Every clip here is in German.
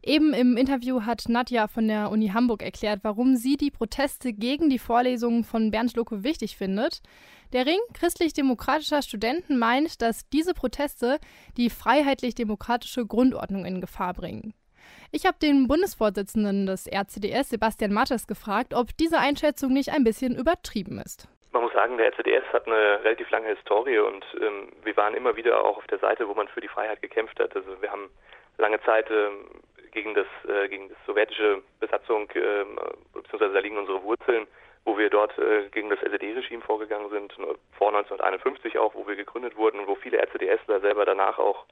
Eben im Interview hat Nadja von der Uni Hamburg erklärt, warum sie die Proteste gegen die Vorlesungen von Bernd Lucke wichtig findet. Der Ring christlich-demokratischer Studenten meint, dass diese Proteste die freiheitlich-demokratische Grundordnung in Gefahr bringen. Ich habe den Bundesvorsitzenden des RCDS, Sebastian Mattes, gefragt, ob diese Einschätzung nicht ein bisschen übertrieben ist. Man muss sagen, der RCDS hat eine relativ lange Historie und wir waren immer wieder auch auf der Seite, wo man für die Freiheit gekämpft hat. Also wir haben lange Zeit gegen das sowjetische Besatzung, beziehungsweise da liegen unsere Wurzeln, wo wir dort gegen das SED-Regime vorgegangen sind, vor 1951 auch, wo wir gegründet wurden und wo viele RCDSler selber danach auch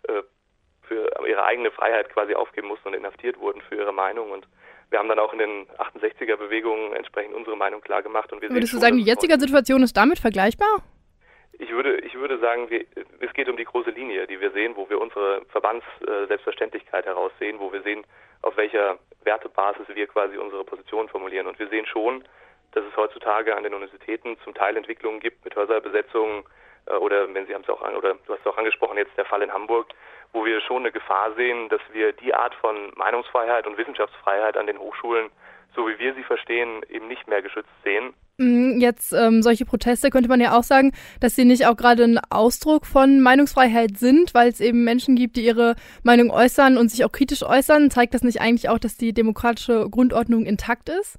für ihre eigene Freiheit quasi aufgeben mussten und inhaftiert wurden für ihre Meinung. Und wir haben dann auch in den 68er-Bewegungen entsprechend unsere Meinung klar gemacht. Und Würdest du sagen, die jetzige Situation ist damit vergleichbar? Ich würde sagen, es geht um die große Linie, die wir sehen, wo wir unsere Verbandsselbstverständlichkeit heraussehen, wo wir sehen, auf welcher Wertebasis wir quasi unsere Position formulieren. Und wir sehen schon, dass es heutzutage an den Universitäten zum Teil Entwicklungen gibt mit Hörsaalbesetzungen oder du hast es auch angesprochen, jetzt der Fall in Hamburg, wo wir schon eine Gefahr sehen, dass wir die Art von Meinungsfreiheit und Wissenschaftsfreiheit an den Hochschulen, so wie wir sie verstehen, eben nicht mehr geschützt sehen. Jetzt solche Proteste könnte man ja auch sagen, dass sie nicht auch gerade ein Ausdruck von Meinungsfreiheit sind, weil es eben Menschen gibt, die ihre Meinung äußern und sich auch kritisch äußern. Zeigt das nicht eigentlich auch, dass die demokratische Grundordnung intakt ist?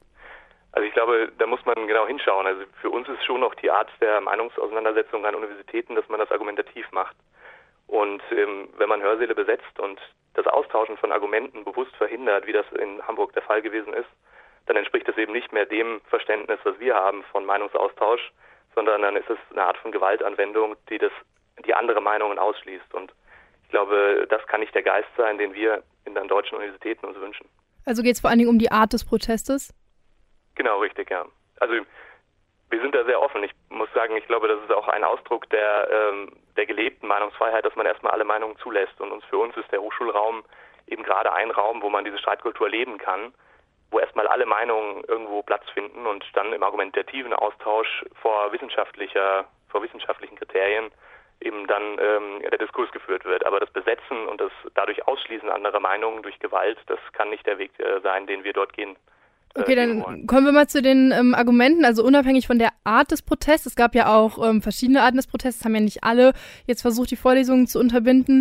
Also ich glaube, da muss man genau hinschauen. Also für uns ist schon noch die Art der Meinungsauseinandersetzung an Universitäten, dass man das argumentativ macht. Und wenn man Hörsäle besetzt und das Austauschen von Argumenten bewusst verhindert, wie das in Hamburg der Fall gewesen ist, dann entspricht das eben nicht mehr dem Verständnis, was wir haben von Meinungsaustausch, sondern dann ist es eine Art von Gewaltanwendung, die andere Meinungen ausschließt. Und ich glaube, das kann nicht der Geist sein, den wir in den deutschen Universitäten uns wünschen. Also geht es vor allen Dingen um die Art des Protestes? Genau, richtig, ja. Also wir sind da sehr offen. Ich muss sagen, ich glaube, das ist auch ein Ausdruck der gelebten Meinungsfreiheit, dass man erstmal alle Meinungen zulässt. Und für uns ist der Hochschulraum eben gerade ein Raum, wo man diese Streitkultur leben kann, wo erstmal alle Meinungen irgendwo Platz finden und dann im argumentativen Austausch vor wissenschaftlichen Kriterien eben dann der Diskurs geführt wird. Aber das Besetzen und das dadurch Ausschließen anderer Meinungen durch Gewalt, das kann nicht der Weg sein, den wir dort gehen. Okay, dann kommen wir mal zu den Argumenten, also unabhängig von der Art des Protests. Es gab ja auch verschiedene Arten des Protests, haben ja nicht alle jetzt versucht, die Vorlesungen zu unterbinden.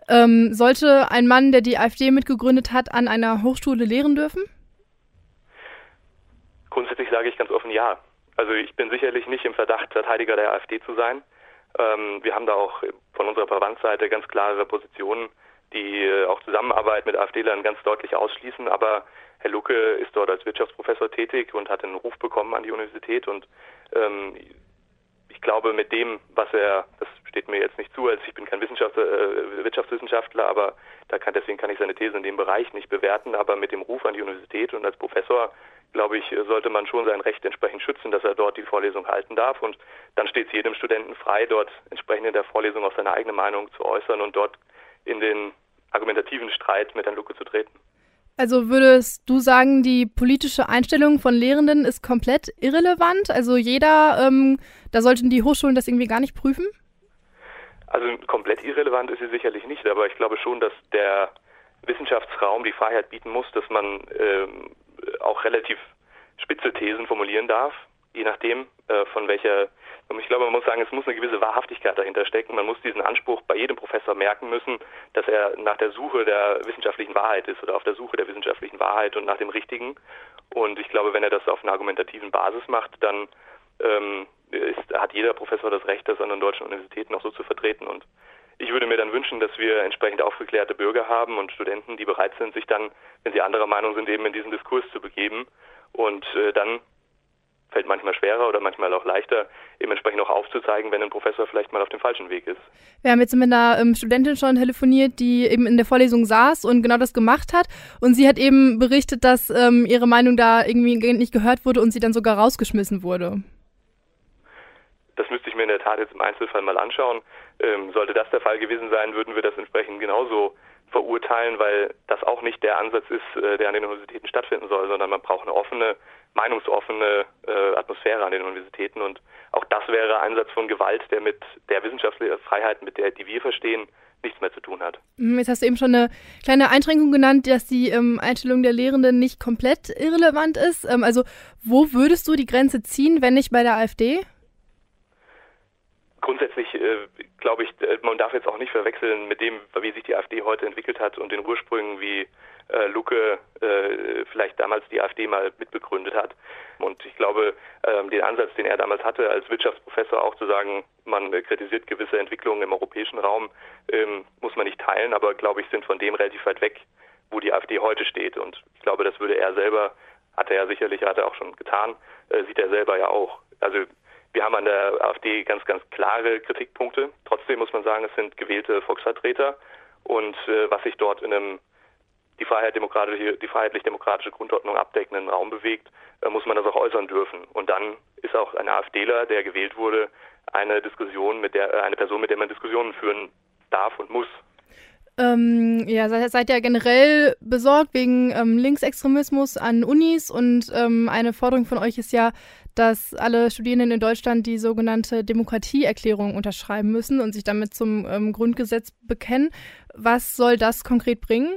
Sollte ein Mann, der die AfD mitgegründet hat, an einer Hochschule lehren dürfen? Grundsätzlich sage ich ganz offen ja. Also ich bin sicherlich nicht im Verdacht, Verteidiger der AfD zu sein. Wir haben da auch von unserer Verbandsseite ganz klare Positionen, die auch Zusammenarbeit mit AfDlern ganz deutlich ausschließen. Aber Herr Lucke ist dort als Wirtschaftsprofessor tätig und hat einen Ruf bekommen an die Universität. Und ich glaube, mit dem, das steht mir jetzt nicht zu, als ich bin kein Wirtschaftswissenschaftler, aber deswegen kann ich seine These in dem Bereich nicht bewerten. Aber mit dem Ruf an die Universität und als Professor, glaube ich, sollte man schon sein Recht entsprechend schützen, dass er dort die Vorlesung halten darf. Und dann steht es jedem Studenten frei, dort entsprechend in der Vorlesung auch seine eigene Meinung zu äußern und dort in den argumentativen Streit mit Herrn Lucke zu treten. Also würdest du sagen, die politische Einstellung von Lehrenden ist komplett irrelevant? Also da sollten die Hochschulen das irgendwie gar nicht prüfen? Also komplett irrelevant ist sie sicherlich nicht, aber ich glaube schon, dass der Wissenschaftsraum die Freiheit bieten muss, dass man auch relativ spitze Thesen formulieren darf, je nachdem von welcher. Ich glaube, man muss sagen, es muss eine gewisse Wahrhaftigkeit dahinter stecken. Man muss diesen Anspruch bei jedem Professor merken müssen, dass er nach der Suche der wissenschaftlichen Wahrheit ist oder auf der Suche der wissenschaftlichen Wahrheit und nach dem Richtigen. Und ich glaube, wenn er das auf einer argumentativen Basis macht, dann hat jeder Professor das Recht, das an den deutschen Universitäten auch so zu vertreten. Und ich würde mir dann wünschen, dass wir entsprechend aufgeklärte Bürger haben und Studenten, die bereit sind, sich dann, wenn sie anderer Meinung sind, eben in diesen Diskurs zu begeben. Und dann fällt manchmal schwerer oder manchmal auch leichter, eben entsprechend auch aufzuzeigen, wenn ein Professor vielleicht mal auf dem falschen Weg ist. Wir haben jetzt mit einer Studentin schon telefoniert, die eben in der Vorlesung saß und genau das gemacht hat. Und sie hat eben berichtet, dass ihre Meinung da irgendwie nicht gehört wurde und sie dann sogar rausgeschmissen wurde. Das müsste ich mir in der Tat jetzt im Einzelfall mal anschauen. Sollte das der Fall gewesen sein, würden wir das entsprechend genauso verurteilen, weil das auch nicht der Ansatz ist, der an den Universitäten stattfinden soll, sondern man braucht eine offene, meinungsoffene Atmosphäre an den Universitäten. Und auch das wäre ein Ansatz von Gewalt, der mit der wissenschaftlichen Freiheit, die wir verstehen, nichts mehr zu tun hat. Jetzt hast du eben schon eine kleine Einschränkung genannt, dass die Einstellung der Lehrenden nicht komplett irrelevant ist. Also wo würdest du die Grenze ziehen, wenn nicht bei der AfD? Grundsätzlich glaube ich, man darf jetzt auch nicht verwechseln mit dem, wie sich die AfD heute entwickelt hat und den Ursprüngen, wie Lucke vielleicht damals die AfD mal mitbegründet hat. Und ich glaube, den Ansatz, den er damals hatte, als Wirtschaftsprofessor auch zu sagen, man kritisiert gewisse Entwicklungen im europäischen Raum, muss man nicht teilen, aber glaube ich, sind von dem relativ weit weg, wo die AfD heute steht. Und ich glaube, das würde er selber, hat er auch schon getan, sieht er selber ja auch. Also wir haben an der AfD ganz, ganz klare Kritikpunkte. Trotzdem muss man sagen, es sind gewählte Volksvertreter und was sich dort in einem die freiheitlich-demokratische Grundordnung abdeckenden Raum bewegt, muss man das auch äußern dürfen. Und dann ist auch ein AfDler, der gewählt wurde, eine Person, mit der man Diskussionen führen darf und muss. Seid ihr generell besorgt wegen Linksextremismus an Unis und eine Forderung von euch ist ja, dass alle Studierenden in Deutschland die sogenannte Demokratieerklärung unterschreiben müssen und sich damit zum Grundgesetz bekennen. Was soll das konkret bringen?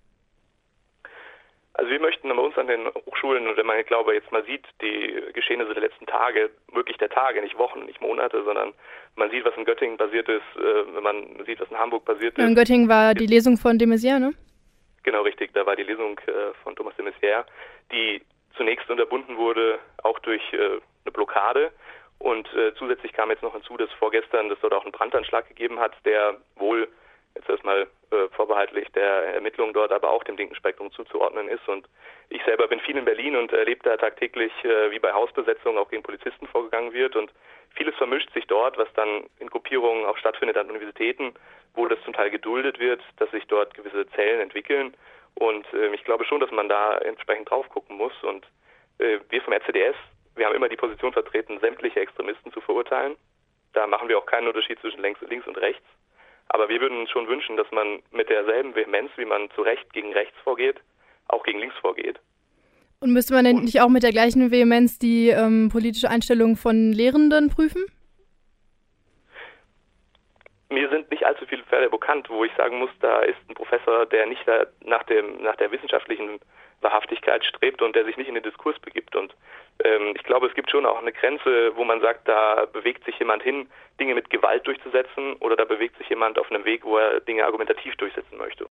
Also wir möchten bei uns an den Hochschulen, und wenn man, glaube jetzt mal sieht, die Geschehnisse der letzten Tage, wirklich der Tage, nicht Wochen, nicht Monate, sondern man sieht, was in Göttingen passiert ist, wenn man sieht, was in Hamburg passiert ist. In Göttingen war die Lesung von de Maizière, ne? Genau, richtig. Da war die Lesung von Thomas de Maizière, die zunächst unterbunden wurde, auch durch eine Blockade. Und zusätzlich kam jetzt noch hinzu, dass vorgestern es dort auch einen Brandanschlag gegeben hat, der wohl jetzt erstmal vorbehaltlich der Ermittlungen dort, aber auch dem linken Spektrum zuzuordnen ist. Und ich selber bin viel in Berlin und erlebe da tagtäglich, wie bei Hausbesetzungen auch gegen Polizisten vorgegangen wird. Und vieles vermischt sich dort, was dann in Gruppierungen auch stattfindet an Universitäten, wo das zum Teil geduldet wird, dass sich dort gewisse Zellen entwickeln. Und ich glaube schon, dass man da entsprechend drauf gucken muss. Und wir vom RCDS, wir haben immer die Position vertreten, sämtliche Extremisten zu verurteilen. Da machen wir auch keinen Unterschied zwischen links und rechts. Aber wir würden uns schon wünschen, dass man mit derselben Vehemenz, wie man zu Recht gegen rechts vorgeht, auch gegen links vorgeht. Und müsste man denn nicht auch mit der gleichen Vehemenz die politische Einstellung von Lehrenden prüfen? Mir sind nicht allzu viele Fälle bekannt, wo ich sagen muss, da ist ein Professor, der nicht nach der wissenschaftlichen Wahrhaftigkeit strebt und der sich nicht in den Diskurs begibt. Und ich glaube, es gibt schon auch eine Grenze, wo man sagt, da bewegt sich jemand hin, Dinge mit Gewalt durchzusetzen, oder da bewegt sich jemand auf einem Weg, wo er Dinge argumentativ durchsetzen möchte.